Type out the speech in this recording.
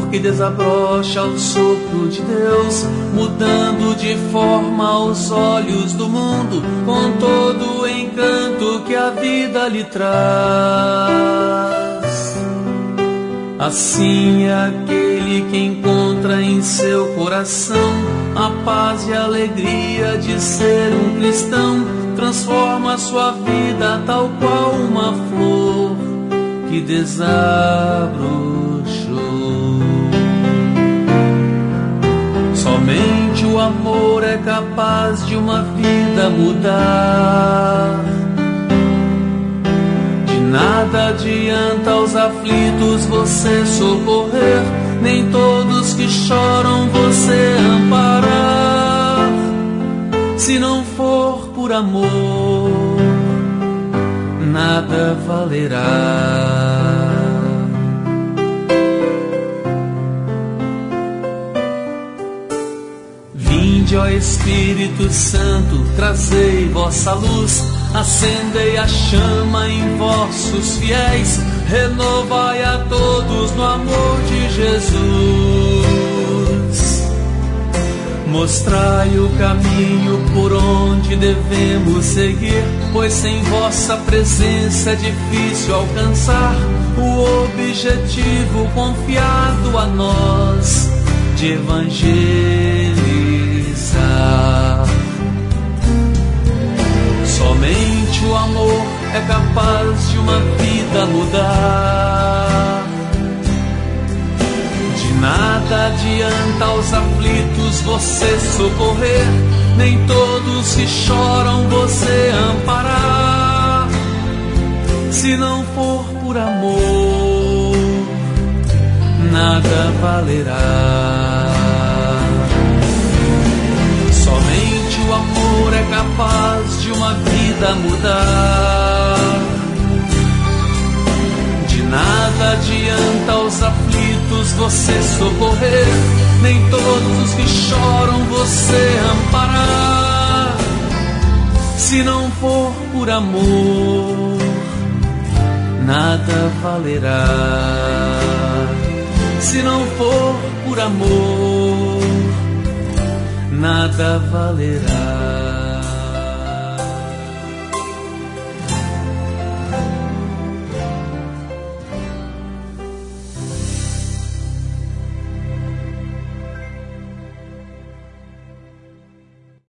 que desabrocha o sopro de Deus, mudando de forma aos olhos do mundo, com todo o encanto que a vida lhe traz. Assim é aquele que encontra em seu coração a paz e a alegria de ser um cristão, transforma sua vida tal qual uma flor que desabrochou. Somente o amor é capaz de uma vida mudar. De nada adianta aos aflitos você socorrer, nem todos que choram você amparar. Se não for por amor, nada valerá. Vinde, ó Espírito Santo, trazei vossa luz, acendei a chama em vossos fiéis, renovai a todos no amor de Jesus. Mostrai o caminho por onde devemos seguir, pois sem vossa presença é difícil alcançar o objetivo confiado a nós de evangelizar. Somente o amor é capaz de uma vida mudar. De nada adianta aos aflitos você socorrer, nem todos que choram você amparar. Se não for por amor, nada valerá. Somente o amor é capaz de uma vida mudar. De nada adianta aos aflitos você socorrer, nem todos os que choram você amparar. Se não for por amor, nada valerá. Se não for por amor, nada valerá.